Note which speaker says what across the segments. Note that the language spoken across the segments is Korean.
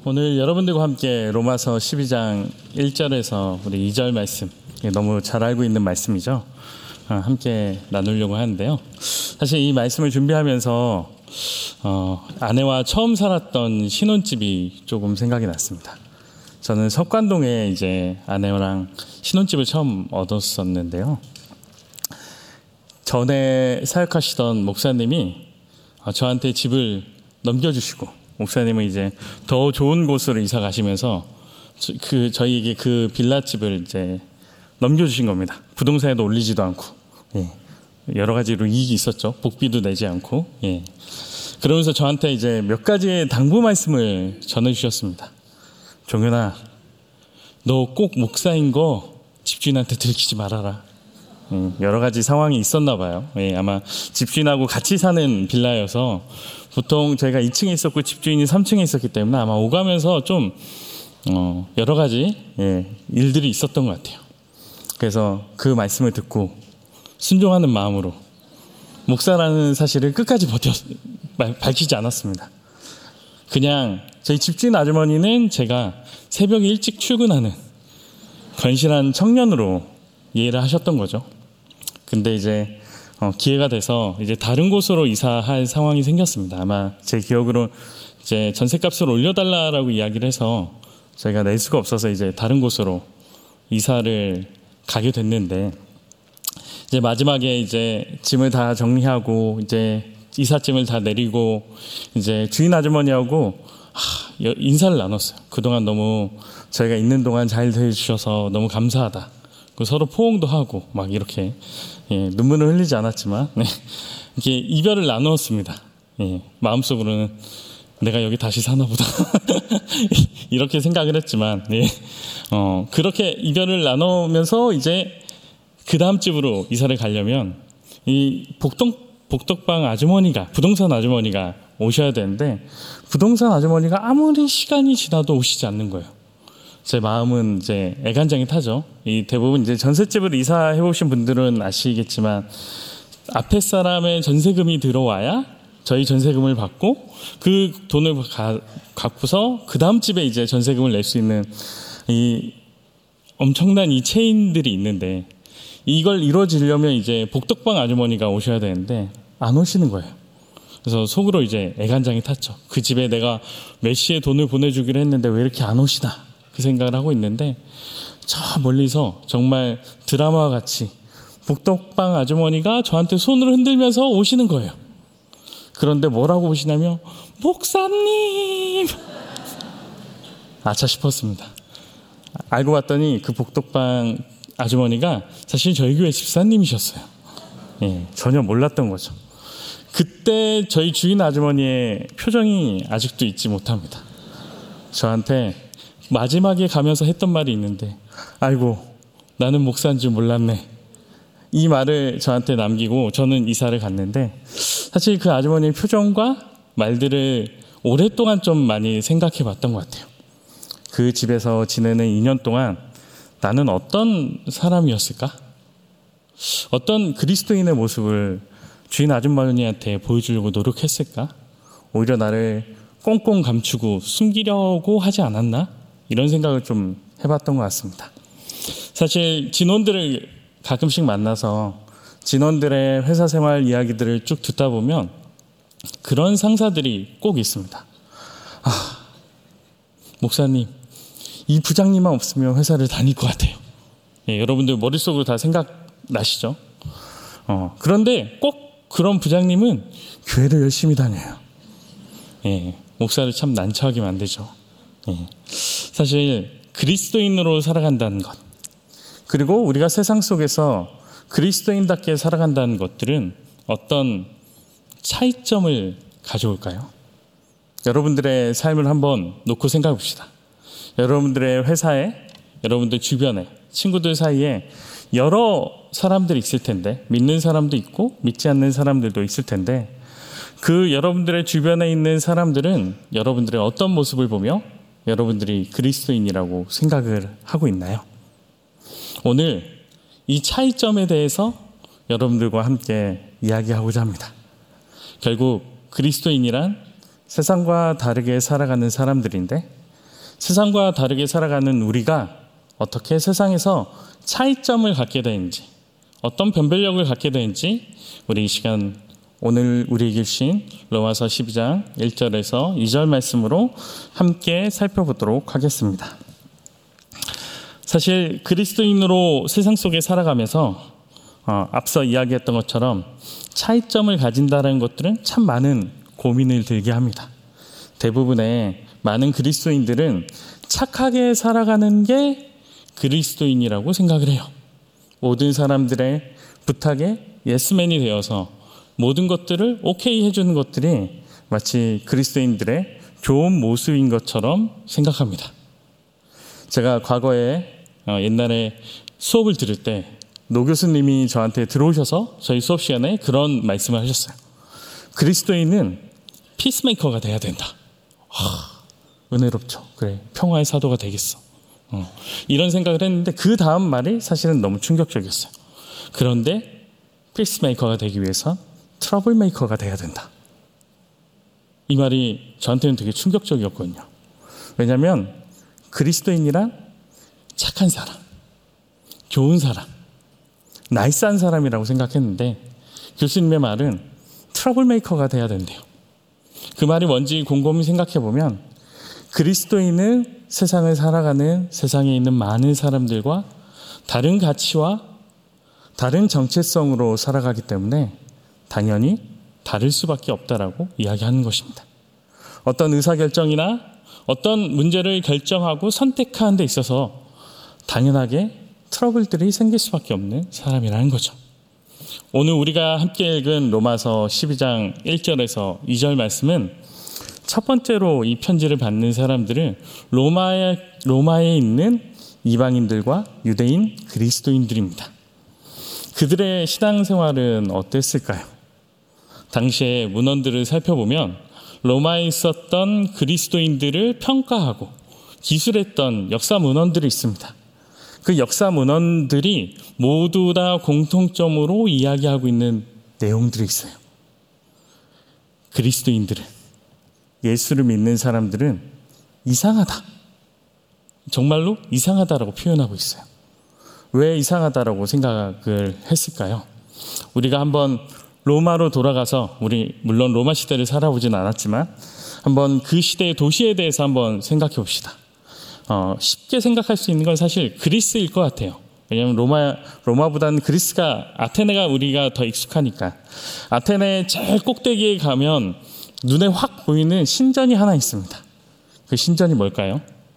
Speaker 1: 오늘 여러분들과 함께 로마서 12장 1절에서 우리 2절 말씀, 너무 잘 알고 있는 말씀이죠. 함께 나누려고 하는데요. 사실 이 말씀을 준비하면서 아내와 처음 살았던 신혼집이 조금 생각이 났습니다. 저는 석관동에 이제 아내랑 신혼집을 처음 얻었었는데요. 전에 사역하시던 목사님이 저한테 집을 넘겨주시고, 목사님은 이제 더 좋은 곳으로 이사 가시면서 저희에게 그 빌라집을 이제 넘겨주신 겁니다. 부동산에도 올리지도 않고, 여러 가지로 이익이 있었죠. 복비도 내지 않고, 그러면서 저한테 이제 몇 가지의 당부 말씀을 전해주셨습니다. 종현아, 너 꼭 목사인 거 집주인한테 들키지 말아라. 여러 가지 상황이 있었나 봐요. 아마 집주인하고 같이 사는 빌라여서 보통 저희가 2층에 있었고 집주인이 3층에 있었기 때문에 아마 오가면서 좀 여러 가지 일들이 있었던 것 같아요. 그래서 그 말씀을 듣고 순종하는 마음으로 목사라는 사실을 끝까지 밝히지 않았습니다. 그냥 저희 집주인 아주머니는 제가 새벽에 일찍 출근하는 건실한 청년으로 이해를 하셨던 거죠. 근데 이제 기회가 돼서 이제 다른 곳으로 이사할 상황이 생겼습니다. 아마 제 기억으로 이제 전셋값을 올려달라라고 이야기를 해서 저희가 낼 수가 없어서 이제 다른 곳으로 이사를 가게 됐는데, 이제 마지막에 이제 짐을 다 정리하고 이제 이삿짐을 다 내리고 이제 주인 아주머니하고 인사를 나눴어요. 그동안 너무 저희가 있는 동안 잘 대해주셔서 너무 감사하다. 서로 포옹도 하고 막 이렇게 눈물을 흘리지 않았지만 이렇게 이별을 나누었습니다. 마음속으로는 내가 여기 다시 사나 보다 이렇게 생각을 했지만 그렇게 이별을 나누면서 이제 그 다음 집으로 이사를 가려면 이 복덕방 아주머니가, 부동산 아주머니가 오셔야 되는데 부동산 아주머니가 아무리 시간이 지나도 오시지 않는 거예요. 제 마음은 이제 애간장이 타죠. 이 대부분 이제 전셋집을 이사해 보신 분들은 아시겠지만 앞에 사람의 전세금이 들어와야 저희 전세금을 받고 그 돈을 갖고서 그 다음 집에 이제 전세금을 낼 수 있는 이 엄청난 이 체인들이 있는데, 이걸 이루어지려면 이제 복덕방 아주머니가 오셔야 되는데 안 오시는 거예요. 그래서 속으로 이제 애간장이 탔죠. 그 집에 내가 몇 시에 돈을 보내주기로 했는데 왜 이렇게 안 오시나, 그 생각을 하고 있는데 저 멀리서 정말 드라마와 같이 복덕방 아주머니가 저한테 손을 흔들면서 오시는 거예요. 그런데 뭐라고 오시냐면 목사님, 아차 싶었습니다. 알고 봤더니 그 복덕방 아주머니가 사실 저희 교회 집사님이셨어요. 전혀 몰랐던 거죠. 그때 저희 주인 아주머니의 표정이 아직도 잊지 못합니다. 저한테 마지막에 가면서 했던 말이 있는데, 아이고 나는 목사인 줄 몰랐네, 이 말을 저한테 남기고 저는 이사를 갔는데, 사실 그 아주머니의 표정과 말들을 오랫동안 좀 많이 생각해 봤던 것 같아요. 그 집에서 지내는 2년 동안 나는 어떤 사람이었을까? 어떤 그리스도인의 모습을 주인 아주머니한테 보여주려고 노력했을까? 오히려 나를 꽁꽁 감추고 숨기려고 하지 않았나? 이런 생각을 좀 해봤던 것 같습니다. 사실 진원들을 가끔씩 만나서 진원들의 회사 생활 이야기들을 쭉 듣다 보면 그런 상사들이 꼭 있습니다. 목사님, 이 부장님만 없으면 회사를 다닐 것 같아요. 여러분들 머릿속으로 다 생각나시죠? 그런데 꼭 그런 부장님은 교회를 열심히 다녀요. 목사를 참 난처하게 만들죠. 사실 그리스도인으로 살아간다는 것, 그리고 우리가 세상 속에서 그리스도인답게 살아간다는 것들은 어떤 차이점을 가져올까요? 여러분들의 삶을 한번 놓고 생각해 봅시다. 여러분들의 회사에, 여러분들 주변에, 친구들 사이에 여러 사람들이 있을 텐데, 믿는 사람도 있고 믿지 않는 사람들도 있을 텐데, 그 여러분들의 주변에 있는 사람들은 여러분들의 어떤 모습을 보며 여러분들이 그리스도인이라고 생각을 하고 있나요? 오늘 이 차이점에 대해서 여러분들과 함께 이야기하고자 합니다. 결국 그리스도인이란 세상과 다르게 살아가는 사람들인데, 세상과 다르게 살아가는 우리가 어떻게 세상에서 차이점을 갖게 되는지, 어떤 변별력을 갖게 되는지 우리 이 시간 오늘 우리에게 주신 로마서 12장 1절에서 2절 말씀으로 함께 살펴보도록 하겠습니다. 사실 그리스도인으로 세상 속에 살아가면서 앞서 이야기했던 것처럼 차이점을 가진다는 것들은 참 많은 고민을 들게 합니다. 대부분의 많은 그리스도인들은 착하게 살아가는 게 그리스도인이라고 생각을 해요. 모든 사람들의 부탁에 예스맨이 되어서 모든 것들을 오케이 해주는 것들이 마치 그리스도인들의 좋은 모습인 것처럼 생각합니다. 제가 과거에 옛날에 수업을 들을 때 노 교수님이 저한테 들어오셔서 저희 수업 시간에 그런 말씀을 하셨어요. 그리스도인은 피스메이커가 돼야 된다. 은혜롭죠. 그래, 평화의 사도가 되겠어. 이런 생각을 했는데 그 다음 말이 사실은 너무 충격적이었어요. 그런데 피스메이커가 되기 위해선 트러블 메이커가 돼야 된다. 이 말이 저한테는 되게 충격적이었거든요. 왜냐하면 그리스도인이란 착한 사람, 좋은 사람, 나이스한 사람이라고 생각했는데 교수님의 말은 트러블 메이커가 돼야 된대요. 그 말이 뭔지 곰곰이 생각해보면 그리스도인은 세상을 살아가는 세상에 있는 많은 사람들과 다른 가치와 다른 정체성으로 살아가기 때문에 당연히 다를 수밖에 없다라고 이야기하는 것입니다. 어떤 의사결정이나 어떤 문제를 결정하고 선택하는 데 있어서 당연하게 트러블들이 생길 수밖에 없는 사람이라는 거죠. 오늘 우리가 함께 읽은 로마서 12장 1절에서 2절 말씀은 첫 번째로 이 편지를 받는 사람들은 로마에 있는 이방인들과 유대인 그리스도인들입니다. 그들의 신앙생활은 어땠을까요? 당시의 문헌들을 살펴보면 로마에 있었던 그리스도인들을 평가하고 기술했던 역사 문헌들이 있습니다. 그 역사 문헌들이 모두 다 공통점으로 이야기하고 있는 내용들이 있어요. 그리스도인들은, 예수를 믿는 사람들은 이상하다. 정말로 이상하다라고 표현하고 있어요. 왜 이상하다라고 생각을 했을까요? 우리가 한번 로마로 돌아가서, 우리 물론 로마 시대를 살아보진 않았지만 한번 그 시대의 도시에 대해서 한번 생각해 봅시다. 쉽게 생각할 수 있는 건 사실 그리스일 것 같아요. 왜냐하면 로마보다는 그리스가, 아테네가 우리가 더 익숙하니까. 아테네 제일 꼭대기에 가면 눈에 확 보이는 신전이 하나 있습니다. 그 신전이 뭘까요?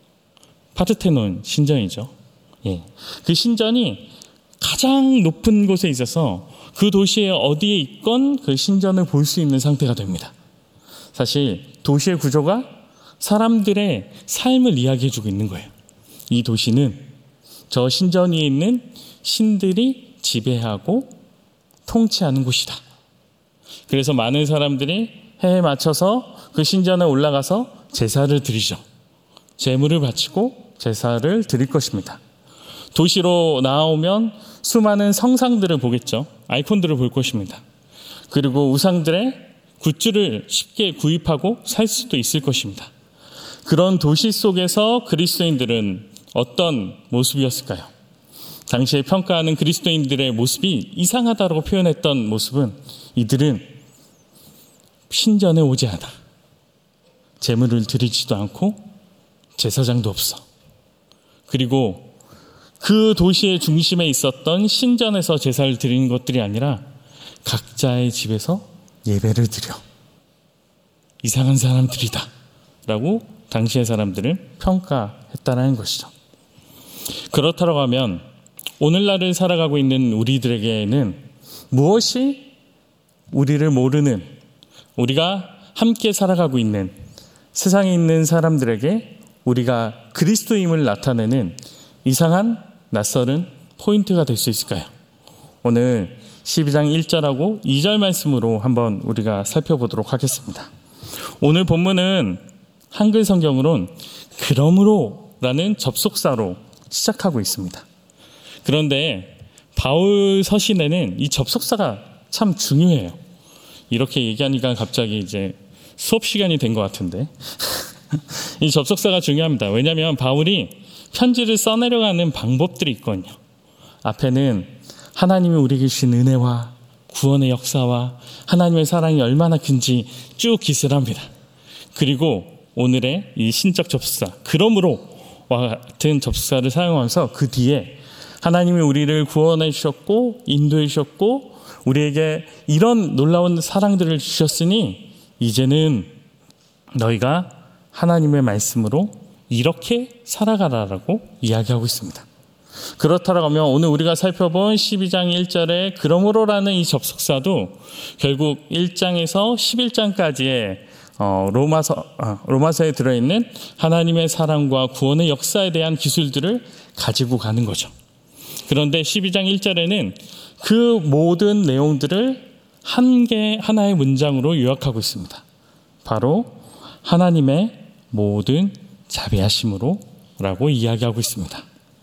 Speaker 1: 파르테논 신전이죠. 예. 그 신전이 가장 높은 곳에 있어서 그 도시의 어디에 있건 그 신전을 볼 수 있는 상태가 됩니다. 사실 도시의 구조가 사람들의 삶을 이야기해주고 있는 거예요. 이 도시는 저 신전 위에 있는 신들이 지배하고 통치하는 곳이다. 그래서 많은 사람들이 해에 맞춰서 그 신전에 올라가서 제사를 드리죠. 제물을 바치고 제사를 드릴 것입니다. 도시로 나오면 수많은 성상들을 보겠죠. 아이콘들을 볼 것입니다. 그리고 우상들의 굿즈를 쉽게 구입하고 살 수도 있을 것입니다. 그런 도시 속에서 그리스도인들은 어떤 모습이었을까요? 당시에 평가하는 그리스도인들의 모습이 이상하다고 표현했던 모습은, 이들은 신전에 오지 않아. 제물을 드리지도 않고 제사장도 없어. 그리고 그 도시의 중심에 있었던 신전에서 제사를 드리는 것들이 아니라 각자의 집에서 예배를 드려. 이상한 사람들이다 라고 당시의 사람들은 평가했다는 것이죠. 그렇다고 하면 오늘날을 살아가고 있는 우리들에게는 무엇이 우리를 모르는, 우리가 함께 살아가고 있는 세상에 있는 사람들에게 우리가 그리스도임을 나타내는 이상한 낯설은 포인트가 될 수 있을까요? 오늘 12장 1절하고 2절 말씀으로 한번 우리가 살펴보도록 하겠습니다. 오늘 본문은 한글 성경으론 그러므로라는 접속사로 시작하고 있습니다. 그런데 바울 서신에는 이 접속사가 참 중요해요. 이렇게 얘기하니까 갑자기 이제 수업 시간이 된 것 같은데 이 접속사가 중요합니다. 왜냐하면 바울이 편지를 써내려가는 방법들이 있거든요. 앞에는 하나님이 우리에게 주신 은혜와 구원의 역사와 하나님의 사랑이 얼마나 큰지 쭉 기술을 합니다. 그리고 오늘의 이 신적 접속사, 그러므로와 같은 접속사를 사용하면서 그 뒤에 하나님이 우리를 구원해 주셨고 인도해 주셨고 우리에게 이런 놀라운 사랑들을 주셨으니 이제는 너희가 하나님의 말씀으로 이렇게 살아가라라고 이야기하고 있습니다. 그렇다고 하면 오늘 우리가 살펴본 12장 1절의 그러므로라는 이 접속사도 결국 1장에서 11장까지의 로마서에 들어있는 하나님의 사랑과 구원의 역사에 대한 기술들을 가지고 가는 거죠. 그런데 12장 1절에는 그 모든 내용들을 하나의 문장으로 요약하고 있습니다. 바로 하나님의 모든 자비하심으로 라고 이야기하고 있습니다.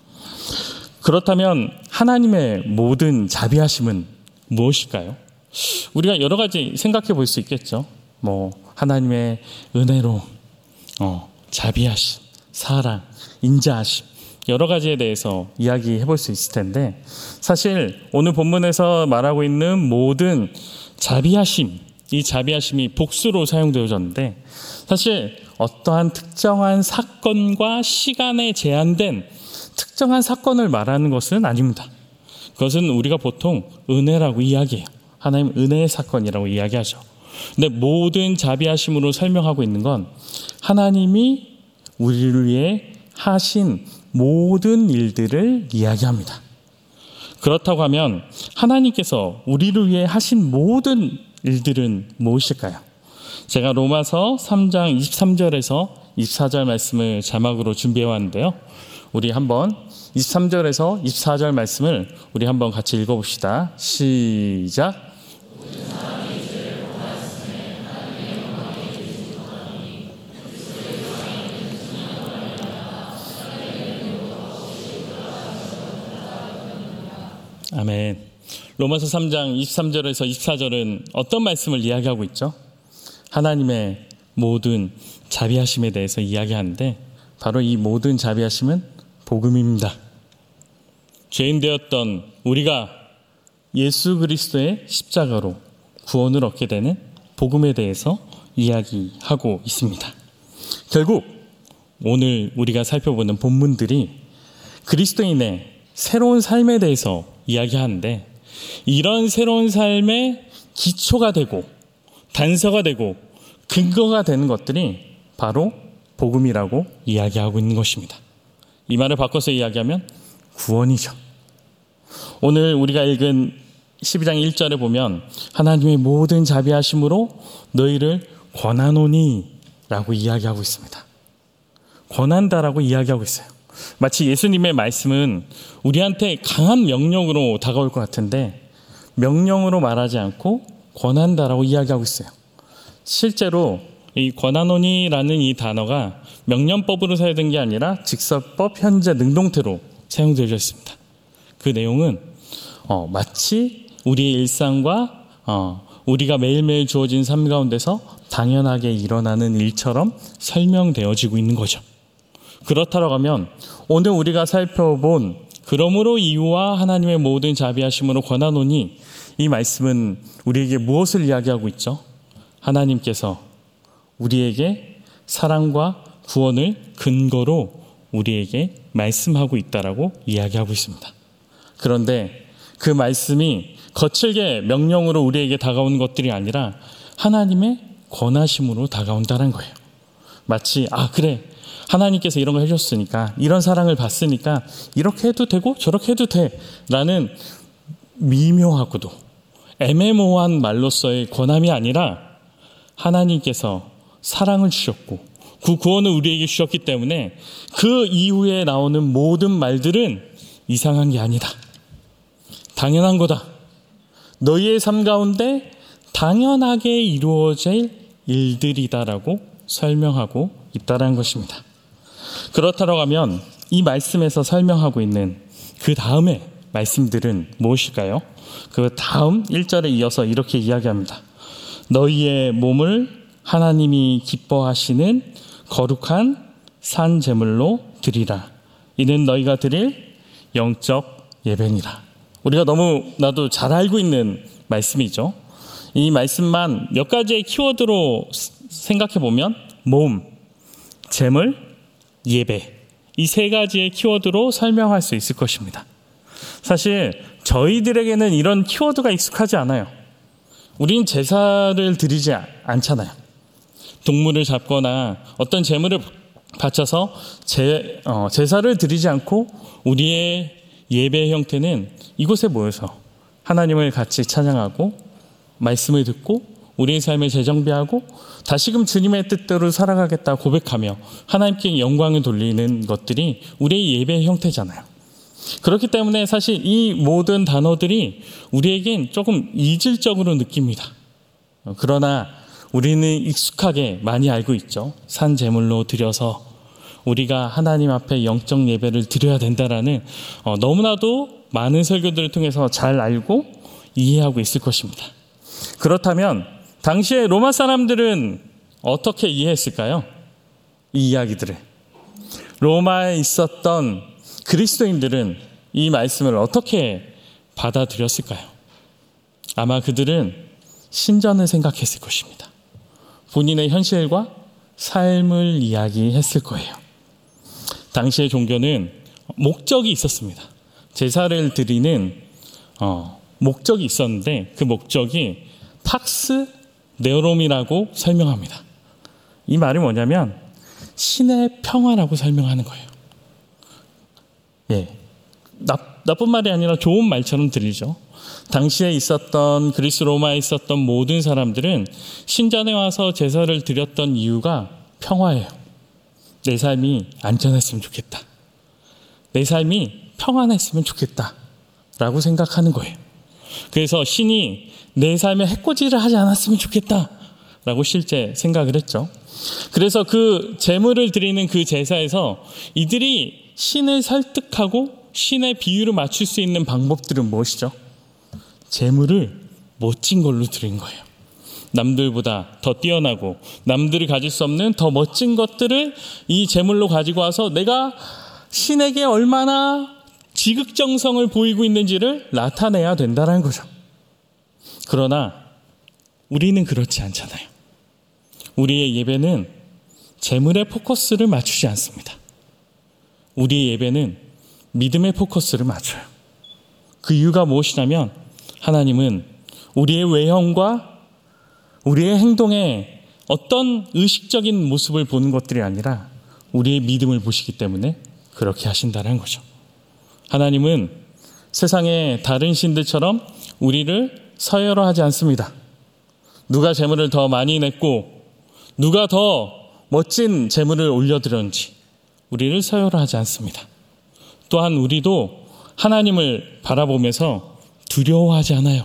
Speaker 1: 그렇다면 하나님의 모든 자비하심은 무엇일까요? 우리가 여러 가지 생각해 볼 수 있겠죠. 하나님의 은혜로움, 자비하심, 사랑, 인자하심 여러 가지에 대해서 이야기해 볼 수 있을 텐데 사실 오늘 본문에서 말하고 있는 모든 자비하심, 이 자비하심이 복수로 사용되어졌는데 사실 어떠한 특정한 사건과 시간에 제한된 특정한 사건을 말하는 것은 아닙니다. 그것은 우리가 보통 은혜라고 이야기해요. 하나님 은혜의 사건이라고 이야기하죠. 근데 모든 자비하심으로 설명하고 있는 건 하나님이 우리를 위해 하신 모든 일들을 이야기합니다. 그렇다고 하면 하나님께서 우리를 위해 하신 모든 일들은 무엇일까요? 제가 로마서 3장 23절에서 24절 말씀을 자막으로 준비해 왔는데요. 우리 한번 23절에서 24절 말씀을 우리 한번 같이 읽어봅시다. 시작. 아멘. 로마서 3장 23절에서 24절은 어떤 말씀을 이야기하고 있죠? 하나님의 모든 자비하심에 대해서 이야기하는데 바로 이 모든 자비하심은 복음입니다. 죄인 되었던 우리가 예수 그리스도의 십자가로 구원을 얻게 되는 복음에 대해서 이야기하고 있습니다. 결국 오늘 우리가 살펴보는 본문들이 그리스도인의 새로운 삶에 대해서 이야기하는데 이런 새로운 삶의 기초가 되고 단서가 되고 근거가 되는 것들이 바로 복음이라고 이야기하고 있는 것입니다. 이 말을 바꿔서 이야기하면 구원이죠. 오늘 우리가 읽은 12장 1절에 보면 하나님의 모든 자비하심으로 너희를 권하노니 라고 이야기하고 있습니다. 권한다라고 이야기하고 있어요. 마치 예수님의 말씀은 우리한테 강한 명령으로 다가올 것 같은데 명령으로 말하지 않고 권한다라고 이야기하고 있어요. 실제로 이 권하노니라는 이 단어가 명령법으로 사용된 게 아니라 직설법 현재 능동태로 사용되어 있습니다. 그 내용은 마치 우리의 일상과 우리가 매일매일 주어진 삶 가운데서 당연하게 일어나는 일처럼 설명되어지고 있는 거죠. 그렇다고 하면 오늘 우리가 살펴본 그러므로 이유와 하나님의 모든 자비하심으로 권하노니 이 말씀은 우리에게 무엇을 이야기하고 있죠? 하나님께서 우리에게 사랑과 구원을 근거로 우리에게 말씀하고 있다라고 이야기하고 있습니다. 그런데 그 말씀이 거칠게 명령으로 우리에게 다가오는 것들이 아니라 하나님의 권하심으로 다가온다는 거예요. 마치 그래 하나님께서 이런 걸 해줬으니까 이런 사랑을 받으니까 이렇게 해도 되고 저렇게 해도 돼 라는 미묘하고도 애매모호한 말로서의 권함이 아니라 하나님께서 사랑을 주셨고 그 구원을 우리에게 주셨기 때문에 그 이후에 나오는 모든 말들은 이상한 게 아니다. 당연한 거다. 너희의 삶 가운데 당연하게 이루어질 일들이다라고 설명하고 있다는 것입니다. 그렇다고 하면 이 말씀에서 설명하고 있는 그 다음의 말씀들은 무엇일까요? 그 다음 1절에 이어서 이렇게 이야기합니다. 너희의 몸을 하나님이 기뻐하시는 거룩한 산 제물로 드리라. 이는 너희가 드릴 영적 예배니라. 우리가 너무나도 잘 알고 있는 말씀이죠. 이 말씀만 몇 가지의 키워드로 생각해 보면 몸, 제물, 예배, 이 세 가지의 키워드로 설명할 수 있을 것입니다. 사실 저희들에게는 이런 키워드가 익숙하지 않아요. 우린 제사를 드리지 않잖아요. 동물을 잡거나 어떤 제물을 바쳐서 제사를 드리지 않고 우리의 예배의 형태는 이곳에 모여서 하나님을 같이 찬양하고 말씀을 듣고 우리의 삶을 재정비하고 다시금 주님의 뜻대로 살아가겠다 고백하며 하나님께 영광을 돌리는 것들이 우리의 예배의 형태잖아요. 그렇기 때문에 사실 이 모든 단어들이 우리에겐 조금 이질적으로 느낍니다. 그러나 우리는 익숙하게 많이 알고 있죠. 산 제물로 드려서 우리가 하나님 앞에 영적 예배를 드려야 된다라는 너무나도 많은 설교들을 통해서 잘 알고 이해하고 있을 것입니다. 그렇다면 당시에 로마 사람들은 어떻게 이해했을까요? 이 이야기들을. 로마에 있었던 그리스도인들은 이 말씀을 어떻게 받아들였을까요? 아마 그들은 신전을 생각했을 것입니다. 본인의 현실과 삶을 이야기했을 거예요. 당시의 종교는 목적이 있었습니다. 제사를 드리는 목적이 있었는데 그 목적이 팍스 네오롬이라고 설명합니다. 이 말이 뭐냐면 신의 평화라고 설명하는 거예요. 예, 나쁜 말이 아니라 좋은 말처럼 들리죠. 당시에 있었던 그리스 로마에 있었던 모든 사람들은 신전에 와서 제사를 드렸던 이유가 평화예요. 내 삶이 안전했으면 좋겠다. 내 삶이 평안했으면 좋겠다. 라고 생각하는 거예요. 그래서 신이 내 삶에 해코지를 하지 않았으면 좋겠다. 라고 실제 생각을 했죠. 그래서 그 제물을 드리는 그 제사에서 이들이 신을 설득하고 신의 비유를 맞출 수 있는 방법들은 무엇이죠? 제물을 멋진 걸로 드린 거예요. 남들보다 더 뛰어나고 남들이 가질 수 없는 더 멋진 것들을 이 제물로 가지고 와서 내가 신에게 얼마나 지극정성을 보이고 있는지를 나타내야 된다는 거죠. 그러나 우리는 그렇지 않잖아요. 우리의 예배는 제물의 포커스를 맞추지 않습니다. 우리의 예배는 믿음의 포커스를 맞춰요. 그 이유가 무엇이냐면 하나님은 우리의 외형과 우리의 행동에 어떤 의식적인 모습을 보는 것들이 아니라 우리의 믿음을 보시기 때문에 그렇게 하신다는 거죠. 하나님은 세상의 다른 신들처럼 우리를 서열화하지 않습니다. 누가 제물을 더 많이 냈고 누가 더 멋진 제물을 올려드렸는지 우리를 서열화하지 않습니다. 또한 우리도 하나님을 바라보면서 두려워하지 않아요.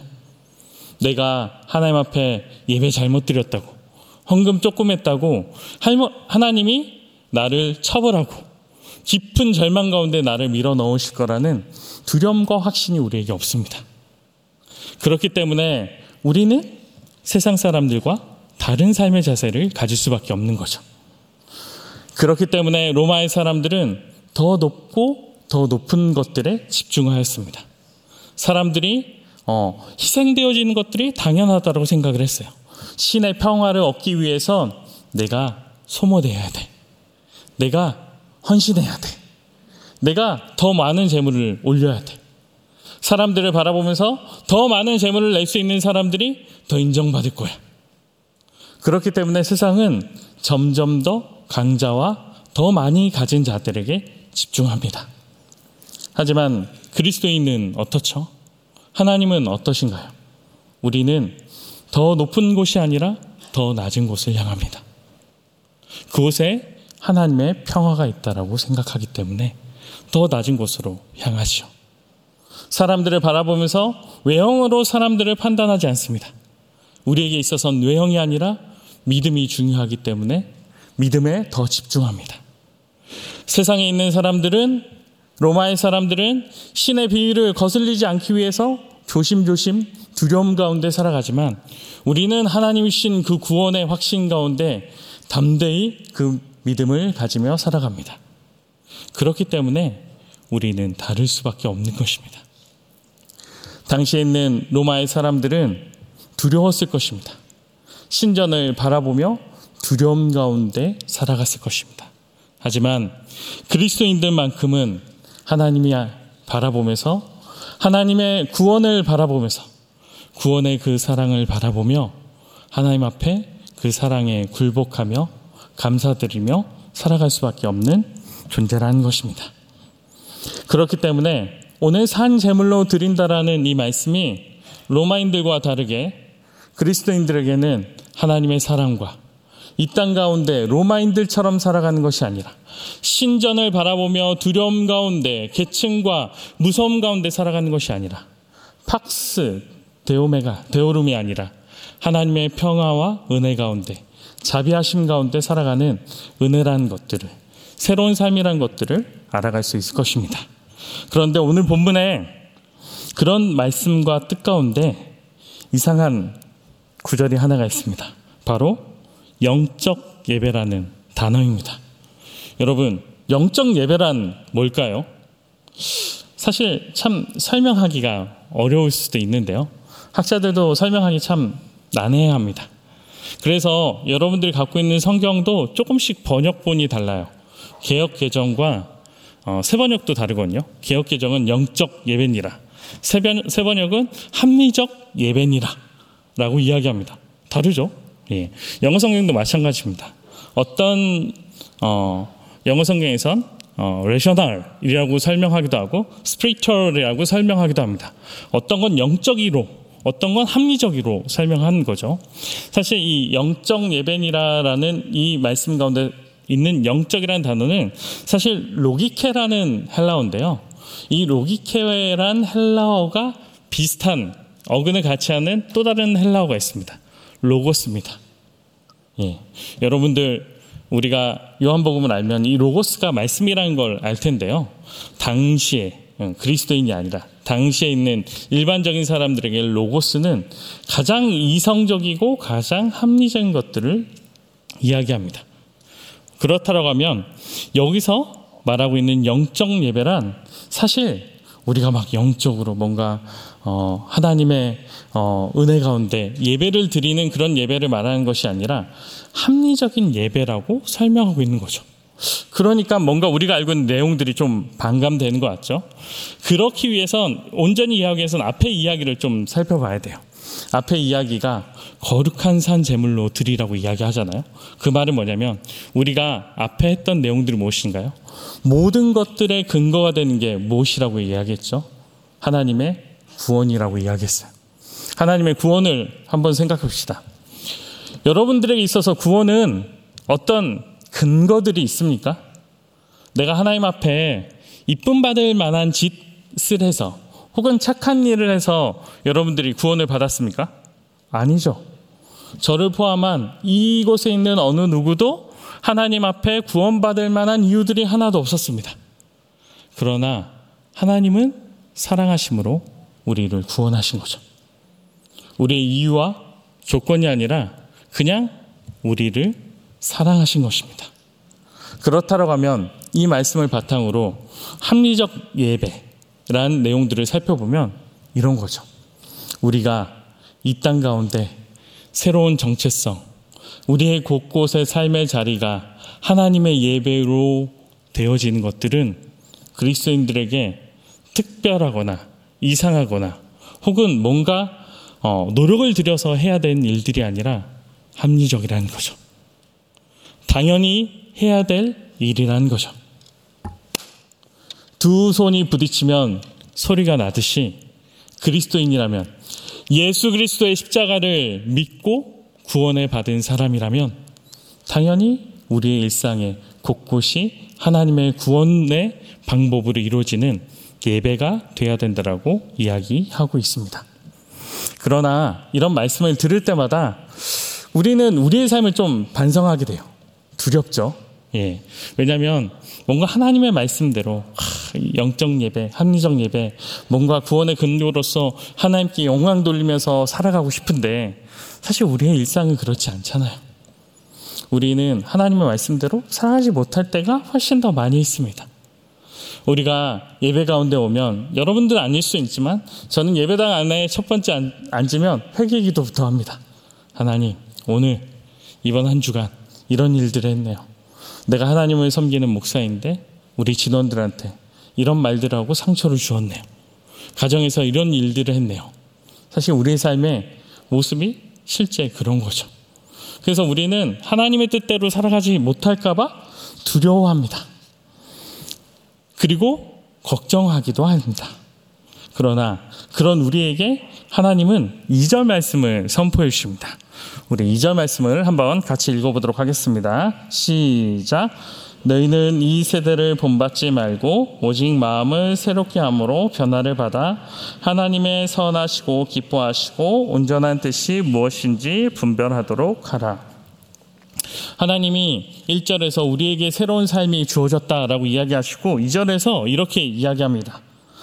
Speaker 1: 내가 하나님 앞에 예배 잘못 드렸다고 헌금 조금 했다고 하나님이 나를 처벌하고 깊은 절망 가운데 나를 밀어넣으실 거라는 두려움과 확신이 우리에게 없습니다. 그렇기 때문에 우리는 세상 사람들과 다른 삶의 자세를 가질 수밖에 없는 거죠. 그렇기 때문에 로마의 사람들은 더 높고 더 높은 것들에 집중하였습니다. 사람들이 희생되어지는 것들이 당연하다고 생각을 했어요. 신의 평화를 얻기 위해선 내가 소모돼야 돼. 내가 헌신해야 돼. 내가 더 많은 재물을 올려야 돼. 사람들을 바라보면서 더 많은 재물을 낼 수 있는 사람들이 더 인정받을 거야. 그렇기 때문에 세상은 점점 더 강자와 더 많이 가진 자들에게 집중합니다. 하지만 그리스도인은 어떻죠? 하나님은 어떠신가요? 우리는 더 높은 곳이 아니라 더 낮은 곳을 향합니다. 그곳에 하나님의 평화가 있다라고 생각하기 때문에 더 낮은 곳으로 향하시오. 사람들을 바라보면서 외형으로 사람들을 판단하지 않습니다. 우리에게 있어서는 외형이 아니라 믿음이 중요하기 때문에 믿음에 더 집중합니다. 세상에 있는 사람들은 로마의 사람들은 신의 비유를 거슬리지 않기 위해서 조심조심 두려움 가운데 살아가지만 우리는 하나님이신 그 구원의 확신 가운데 담대히 그 믿음을 가지며 살아갑니다. 그렇기 때문에 우리는 다를 수밖에 없는 것입니다. 당시에 있는 로마의 사람들은 두려웠을 것입니다. 신전을 바라보며 두려움 가운데 살아갔을 것입니다. 하지만 그리스도인들만큼은 하나님이 바라보면서 하나님의 구원을 바라보면서 구원의 그 사랑을 바라보며 하나님 앞에 그 사랑에 굴복하며 감사드리며 살아갈 수밖에 없는 존재라는 것입니다. 그렇기 때문에 오늘 산 제물로 드린다라는 이 말씀이 로마인들과 다르게 그리스도인들에게는 하나님의 사랑과 이 땅 가운데 로마인들처럼 살아가는 것이 아니라 신전을 바라보며 두려움 가운데 계층과 무서움 가운데 살아가는 것이 아니라 팍스 데오름이 아니라 하나님의 평화와 은혜 가운데 자비하심 가운데 살아가는 은혜라는 것들을, 새로운 삶이라는 것들을 알아갈 수 있을 것입니다. 그런데 오늘 본문에 그런 말씀과 뜻 가운데 이상한 구절이 하나가 있습니다. 바로 영적 예배라는 단어입니다. 여러분, 영적 예배란 뭘까요? 사실 참 설명하기가 어려울 수도 있는데요. 학자들도 설명하기 참 난해합니다. 그래서 여러분들이 갖고 있는 성경도 조금씩 번역본이 달라요. 개역개정과 새번역도 다르거든요. 개역개정은 영적 예배니라, 새번역은 합리적 예배니라 라고 이야기합니다. 다르죠? 예. 영어 성경도 마찬가지입니다. 어떤 영어 성경에선 rational이라고 설명하기도 하고 spiritual이라고 설명하기도 합니다. 어떤 건 영적이로, 어떤 건 합리적이로 설명하는 거죠. 사실 이 영적 예배니라라는 이 말씀 가운데 있는 영적이라는 단어는 사실 로기케라는 헬라어인데요. 이 로기케란 헬라어가 비슷한 어근을 같이 하는 또 다른 헬라어가 있습니다. 로고스입니다. 예. 여러분들 우리가 요한복음을 알면 이 로고스가 말씀이라는 걸 알 텐데요. 당시에 그리스도인이 아니라 당시에 있는 일반적인 사람들에게 로고스는 가장 이성적이고 가장 합리적인 것들을 이야기합니다. 그렇다고 하면 여기서 말하고 있는 영적 예배란 사실 우리가 막 영적으로 뭔가 하나님의 은혜 가운데 예배를 드리는 그런 예배를 말하는 것이 아니라 합리적인 예배라고 설명하고 있는 거죠. 그러니까 뭔가 우리가 알고 있는 내용들이 좀 반감되는 것 같죠. 그렇기 위해선 온전히 이해하기 위해서는 앞의 이야기를 좀 살펴봐야 돼요. 앞의 이야기가 거룩한 산 제물로 드리라고 이야기하잖아요. 그 말은 뭐냐면 우리가 앞에 했던 내용들이 무엇인가요? 모든 것들의 근거가 되는 게 무엇이라고 이야기했죠? 하나님의 구원이라고 이야기했어요. 하나님의 구원을 한번 생각해 봅시다. 여러분들에게 있어서 구원은 어떤 근거들이 있습니까? 내가 하나님 앞에 이쁨 받을 만한 짓을 해서 혹은 착한 일을 해서 여러분들이 구원을 받았습니까? 아니죠. 저를 포함한 이곳에 있는 어느 누구도 하나님 앞에 구원받을 만한 이유들이 하나도 없었습니다. 그러나 하나님은 사랑하심으로 우리를 구원하신 거죠. 우리의 이유와 조건이 아니라 그냥 우리를 사랑하신 것입니다. 그렇다고 하면 이 말씀을 바탕으로 합리적 예배라는 내용들을 살펴보면 이런 거죠. 우리가 이 땅 가운데 새로운 정체성, 우리의 곳곳의 삶의 자리가 하나님의 예배로 되어지는 것들은 그리스도인들에게 특별하거나 이상하거나 혹은 뭔가 노력을 들여서 해야 되는 일들이 아니라 합리적이라는 거죠. 당연히 해야 될 일이라는 거죠. 두 손이 부딪히면 소리가 나듯이 그리스도인이라면 예수 그리스도의 십자가를 믿고 구원을 받은 사람이라면 당연히 우리의 일상에 곳곳이 하나님의 구원의 방법으로 이루어지는 예배가 돼야 된다라고 이야기하고 있습니다. 그러나 이런 말씀을 들을 때마다 우리는 우리의 삶을 좀 반성하게 돼요. 두렵죠. 예. 왜냐하면 뭔가 하나님의 말씀대로 영적 예배, 합리적 예배, 뭔가 구원의 근거로서 하나님께 영광 돌리면서 살아가고 싶은데 사실 우리의 일상은 그렇지 않잖아요. 우리는 하나님의 말씀대로 살아가지 못할 때가 훨씬 더 많이 있습니다. 우리가 예배 가운데 오면 여러분들은 아닐 수 있지만 저는 예배당 안에 첫 번째 앉으면 회개기도부터 합니다. 하나님, 오늘 이번 한 주간 이런 일들을 했네요. 내가 하나님을 섬기는 목사인데 우리 진원들한테 이런 말들을 하고 상처를 주었네요. 가정에서 이런 일들을 했네요. 사실 우리의 삶의 모습이 실제 그런 거죠. 그래서 우리는 하나님의 뜻대로 살아가지 못할까 봐 두려워합니다. 그리고 걱정하기도 합니다. 그러나 그런 우리에게 하나님은 2절 말씀을 선포해 주십니다. 우리 2절 말씀을 한번 같이 읽어보도록 하겠습니다. 시작. 너희는 이 세대를 본받지 말고 오직 마음을 새롭게 함으로 변화를 받아 하나님의 선하시고 기뻐하시고 온전한 뜻이 무엇인지 분별하도록 하라. 하나님이 1절에서 우리에게 새로운 삶이 주어졌다라고 이야기하시고 2절에서 이렇게 이야기합니다.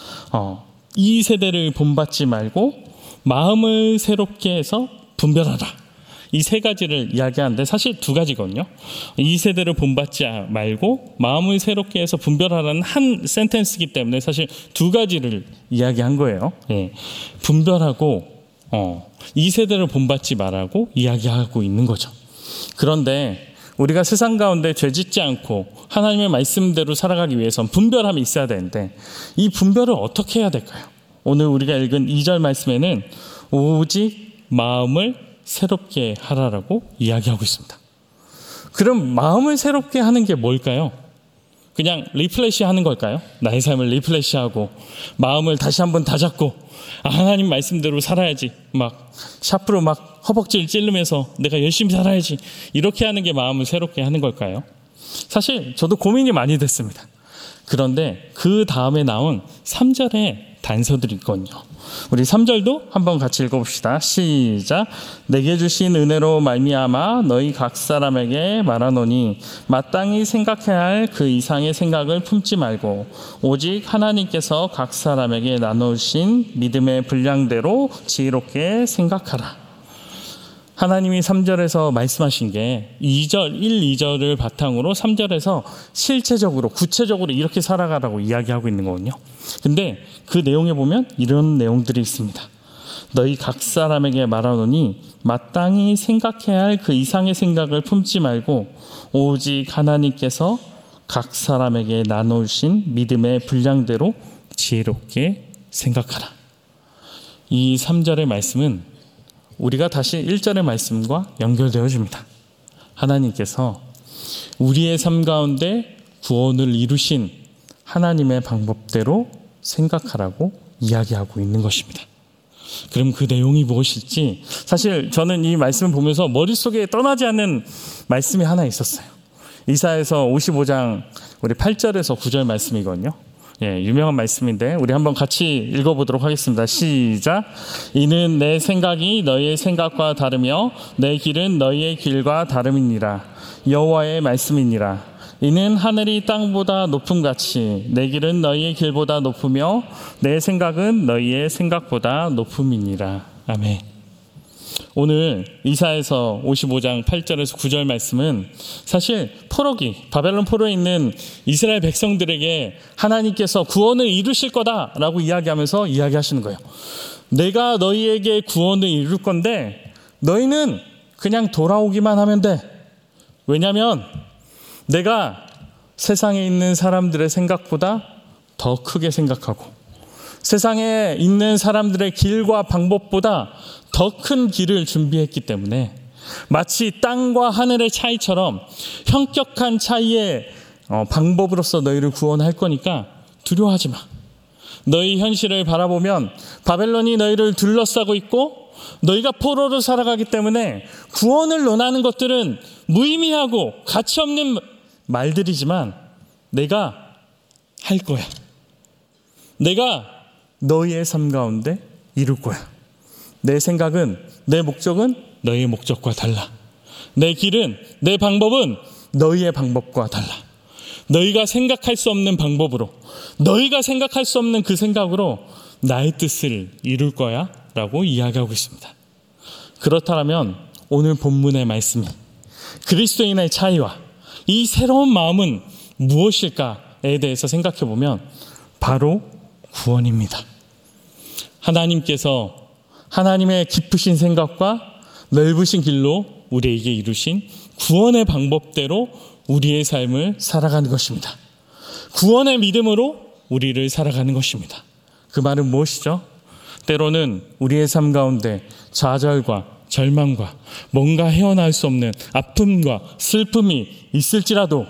Speaker 1: 이 세대를 본받지 말고 마음을 새롭게 해서 분별하라. 이 세 가지를 이야기하는데 사실 두 가지거든요. 이 세대를 본받지 말고 마음을 새롭게 해서 분별하라는 한 센텐스이기 때문에 사실 두 가지를 이야기한 거예요. 예. 분별하고 이 세대를 본받지 말라고 이야기하고 있는 거죠. 그런데 우리가 세상 가운데 죄짓지 않고 하나님의 말씀대로 살아가기 위해선 분별함이 있어야 되는데 이 분별을 어떻게 해야 될까요? 오늘 우리가 읽은 2절 말씀에는 오직 마음을 새롭게 하라라고 이야기하고 있습니다. 그럼 마음을 새롭게 하는 게 뭘까요? 그냥 리플레시 하는 걸까요? 나의 삶을 리플레시하고 마음을 다시 한번 다잡고 하나님 말씀대로 살아야지, 막 샤프로 막 허벅지를 찌르면서 내가 열심히 살아야지, 이렇게 하는 게 마음을 새롭게 하는 걸까요? 사실 저도 고민이 많이 됐습니다. 그런데 그 다음에 나온 3절의 단서들이 있거든요. 우리 3절도 한번 같이 읽어봅시다. 시작. 내게 주신 은혜로 말미암아 너희 각 사람에게 말하노니 마땅히 생각해야 할 그 이상의 생각을 품지 말고 오직 하나님께서 각 사람에게 나누신 믿음의 분량대로 지혜롭게 생각하라. 하나님이 3절에서 말씀하신 게 2절, 1, 2절을 바탕으로 3절에서 실체적으로, 구체적으로 이렇게 살아가라고 이야기하고 있는 거거든요. 근데 그 내용에 보면 이런 내용들이 있습니다. 너희 각 사람에게 말하노니 마땅히 생각해야 할 그 이상의 생각을 품지 말고 오직 하나님께서 각 사람에게 나누신 믿음의 분량대로 지혜롭게 생각하라. 이 3절의 말씀은 우리가 다시 1절의 말씀과 연결되어집니다. 하나님께서 우리의 삶 가운데 구원을 이루신 하나님의 방법대로 생각하라고 이야기하고 있는 것입니다. 그럼 그 내용이 무엇일지, 사실 저는 이 말씀을 보면서 머릿속에 떠나지 않는 말씀이 하나 있었어요. 이사야서 55장 우리 8절에서 9절 말씀이거든요. 예, 유명한 말씀인데 우리 한번 같이 읽어보도록 하겠습니다. 시작. 이는 내 생각이 너희의 생각과 다르며 내 길은 너희의 길과 다름이니라. 여호와의 말씀이니라. 이는 하늘이 땅보다 높음 같이 내 길은 너희의 길보다 높으며 내 생각은 너희의 생각보다 높음이니라. 아멘. 오늘 이사야서 55장 8절에서 9절 말씀은 사실 포로기, 바벨론 포로에 있는 이스라엘 백성들에게 하나님께서 구원을 이루실 거다라고 이야기하면서 이야기하시는 거예요. 내가 너희에게 구원을 이룰 건데 너희는 그냥 돌아오기만 하면 돼. 왜냐하면 내가 세상에 있는 사람들의 생각보다 더 크게 생각하고 세상에 있는 사람들의 길과 방법보다 더 큰 길을 준비했기 때문에 마치 땅과 하늘의 차이처럼 현격한 차이의 방법으로서 너희를 구원할 거니까 두려워하지 마. 너희 현실을 바라보면 바벨론이 너희를 둘러싸고 있고 너희가 포로로 살아가기 때문에 구원을 논하는 것들은 무의미하고 가치 없는 말들이지만 내가 할 거야. 내가 너희의 삶 가운데 이룰 거야. 내 생각은, 내 목적은 너희의 목적과 달라. 내 길은, 내 방법은 너희의 방법과 달라. 너희가 생각할 수 없는 방법으로, 너희가 생각할 수 없는 그 생각으로 나의 뜻을 이룰 거야 라고 이야기하고 있습니다. 그렇다면 오늘 본문의 말씀이 그리스도인의 차이와 이 새로운 마음은 무엇일까에 대해서 생각해 보면 바로 구원입니다. 하나님께서 하나님의 깊으신 생각과 넓으신 길로 우리에게 이루신 구원의 방법대로 우리의 삶을 살아가는 것입니다. 구원의 믿음으로 우리를 살아가는 것입니다. 그 말은 무엇이죠? 때로는 우리의 삶 가운데 좌절과 절망과 뭔가 헤어나올 수 없는 아픔과 슬픔이 있을지라도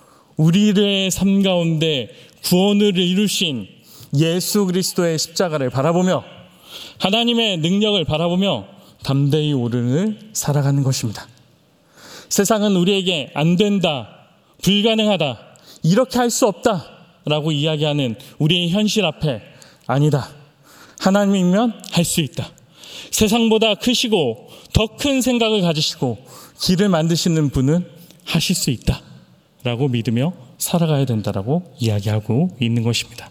Speaker 1: 우리의 삶 가운데 구원을 이루신 예수 그리스도의 십자가를 바라보며 하나님의 능력을 바라보며 담대히 오른을 살아가는 것입니다. 세상은 우리에게 안 된다, 불가능하다, 이렇게 할 수 없다 라고 이야기하는 우리의 현실 앞에 아니다, 하나님이면 할 수 있다, 세상보다 크시고 더 큰 생각을 가지시고 길을 만드시는 분은 하실 수 있다 라고 믿으며 살아가야 된다라고 이야기하고 있는 것입니다.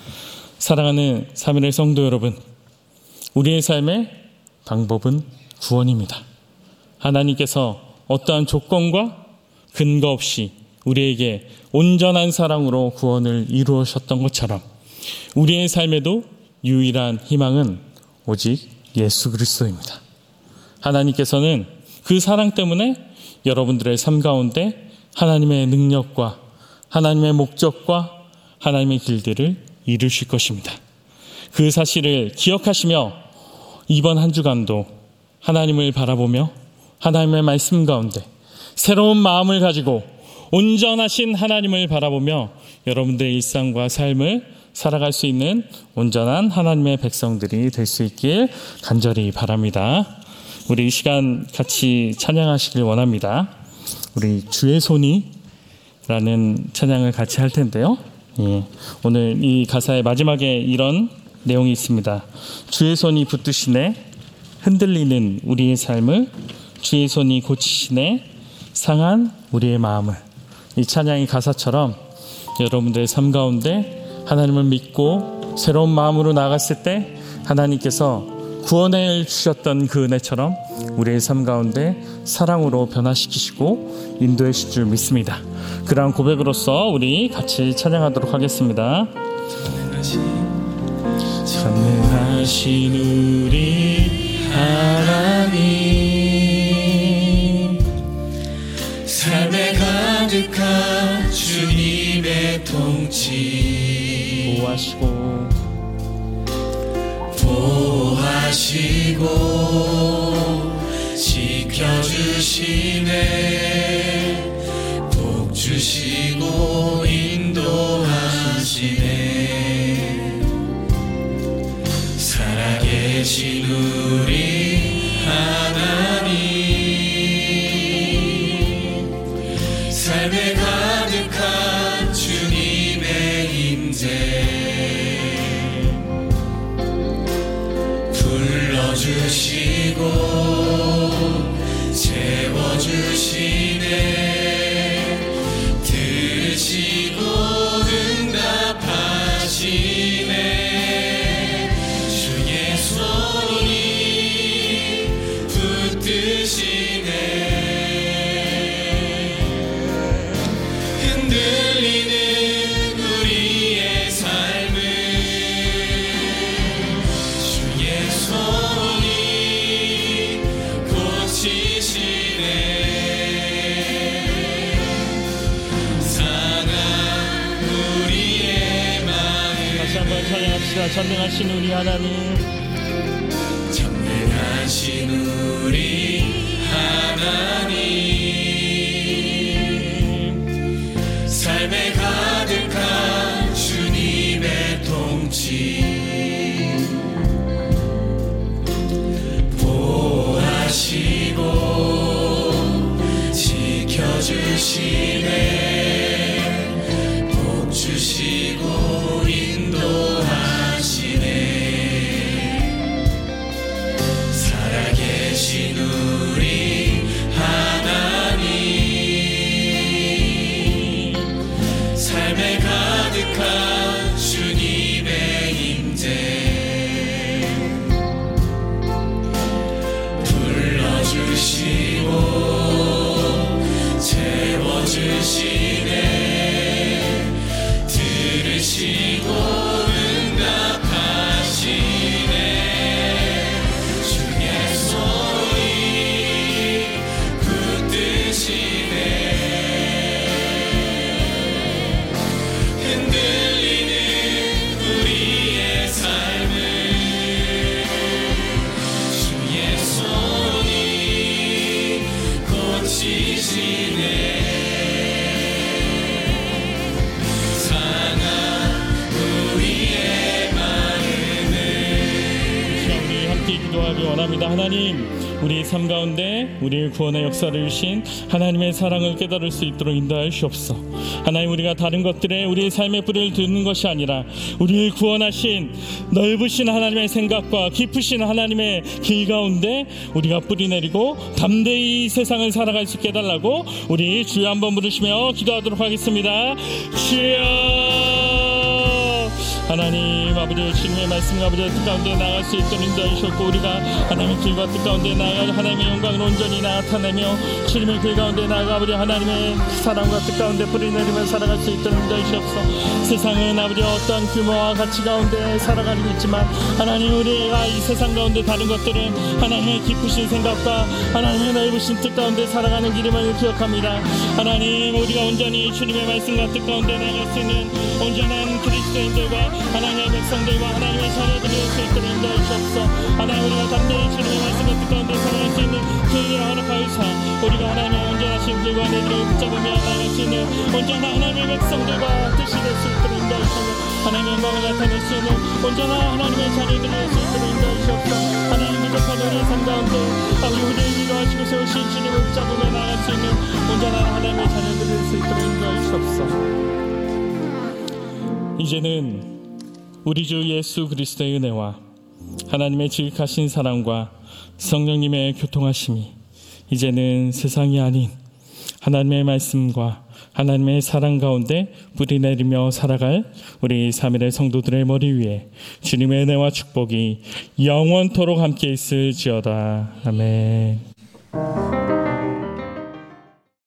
Speaker 1: 사랑하는 삼일의 성도 여러분, 우리의 삶의 방법은 구원입니다. 하나님께서 어떠한 조건과 근거 없이 우리에게 온전한 사랑으로 구원을 이루셨던 것처럼 우리의 삶에도 유일한 희망은 오직 예수 그리스도입니다. 하나님께서는 그 사랑 때문에 여러분들의 삶 가운데 하나님의 능력과 하나님의 목적과 하나님의 길들을 이루실 것입니다. 그 사실을 기억하시며 이번 한 주간도 하나님을 바라보며 하나님의 말씀 가운데 새로운 마음을 가지고 온전하신 하나님을 바라보며 여러분들의 일상과 삶을 살아갈 수 있는 온전한 하나님의 백성들이 될 수 있길 간절히 바랍니다. 우리 이 시간 같이 찬양하시길 원합니다. 우리 주의 손이 라는 찬양을 같이 할 텐데요. 오늘 이 가사의 마지막에 이런 내용이 있습니다. 주의 손이 붙드시네 흔들리는 우리의 삶을, 주의 손이 고치시네 상한 우리의 마음을. 이 찬양의 가사처럼 여러분들의 삶 가운데 하나님을 믿고 새로운 마음으로 나아갔을 때 하나님께서 구원을 주셨던 그 은혜처럼 우리의 삶 가운데 사랑으로 변화시키시고 인도하실 줄 믿습니다. 그러한 고백으로서 우리 같이 찬양하도록 하겠습니다. 전능하신 우리 하나님, 삶에 가득한 주님의 통치 보호하시고 지켜주시네, 복 주시고 인도하시네. 살아계신 우리 하나님, 삶에 가득한 주님의 임재 불러주시고 채워주시네, 들으시고 응답하시네. 주의 손이 붙드시네, 흔들리는 우리의 삶을 주의 손이 고치시네, 상한 우리의 마음. 다시 한번 찬양합시다. 전능하신 우리 하나님, 전능하신 우리 하나님, 삶에 가득한 주님의 통치 보호하시고 지켜주시네, 복 주시고 인도하시네. 살아계신 우리 하나님, 삶에 가득한 주님의 임재 불러주시고 원합니다. 하나님, 우리의 삶 가운데 우리의 구원의 역사를 주신 하나님의 사랑을 깨달을 수 있도록 인도하여 주옵소서. 하나님, 우리가 다른 것들에 우리의 삶의 뿌리를 두는 것이 아니라 우리를 구원하신 넓으신 하나님의 생각과 깊으신 하나님의 길 가운데 우리가 뿌리 내리고 담대히 이 세상을 살아갈 수 있게 해달라고 우리 주여 한번 부르시며 기도하도록 하겠습니다. 주여! 하나님 아버지, 주님의 말씀 아버지의 뜻 가운데 나아갈 수 있도록 인도해 주셨고, 우리가 하나님의 길과 뜻 가운데 나아가 하나님의 영광을 온전히 나타내며 주님의 길 가운데 나아가 아버지 하나님의 사랑과 뜻 가운데 뿌리 내리며 살아갈 수 있도록 인도해 주옵소서. 세상은 아버지 어떠한 규모와 가치 가운데 살아가고 있지만 하나님, 우리가 이 세상 가운데 다른 것들은 하나님의 깊으신 생각과 하나님의 넓으신 뜻 가운데 살아가는 길임을 기억합니다. 하나님, 우리가 온전히 주님의 말씀과 뜻 가운데 나아갈 수 있는 온전한 그리스도인들과 하나님의 백성들과 하나님의 자녀들이 될 수 있도록 인도해 주옵소서. 하나님, 우리가 담대히 주님의 말씀과 뜻 가운데 살아갈 수 있는 주님을 허락하여서 우리가 하나님의 온전하신 길과 내들을 붙잡으며 나아갈 수 있는 온전한 하나님의 백성들과 뜻이 될 수 있도록 인도해 주옵소서. 하나님의 영광을 나타낼 수 있는 온전한 하나님의 자녀들이 될 수 있도록 인도해 주옵소서. 하나님, 부족한 우리의 삶 가운데 아버지 우리를 위로하시고 세우신 주님을 붙잡으며 나아갈 수 있는 온전한 하나님의 자녀들이 될 수 있도록 인도해 주옵소서. 이제는 우리 주 예수 그리스도의 은혜와 하나님의 지극하신 사랑과 성령님의 교통하심이 이제는 세상이 아닌 하나님의 말씀과 하나님의 사랑 가운데 뿌리 내리며 살아갈 우리 3일의 성도들의 머리 위에 주님의 은혜와 축복이 영원토록 함께 있을지어다. 아멘.